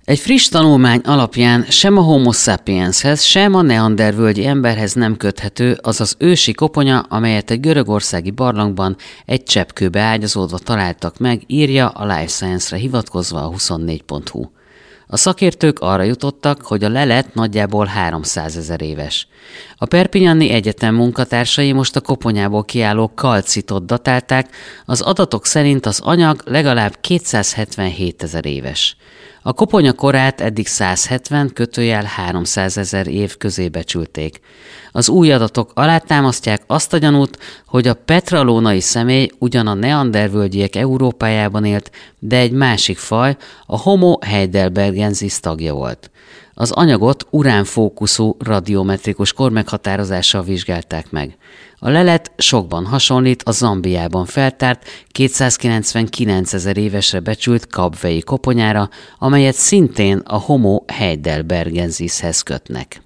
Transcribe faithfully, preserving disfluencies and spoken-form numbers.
Egy friss tanulmány alapján sem a Homo sapienshez, sem a neandervölgyi emberhez nem köthető az az ősi koponya, amelyet egy görögországi barlangban egy cseppkőbe ágyazódva találtak meg, írja a Life Science-re hivatkozva a huszonnégy pont hu. A szakértők arra jutottak, hogy a lelet nagyjából háromszázezer éves. A Perpignani Egyetem munkatársai most a koponyából kiálló kalcitot datálták, az adatok szerint az anyag legalább kétszázhetvenhétezer éves. A koponya korát eddig százhetven kötőjel háromszázezer év közé becsülték. Az új adatok alátámasztják azt a gyanút, hogy a petralónai személy ugyan a neandervölgyiek Európájában élt, de egy másik faj, a Homo heidelbergensis tagja volt. Az anyagot uránfókuszú radiometrikus kormeghatározással vizsgálták meg. A lelet sokban hasonlít a Zambiában feltárt kétszázkilencvenkilencezer évesre becsült kabvei koponyára, amelyet szintén a Homo heidelbergensishez kötnek.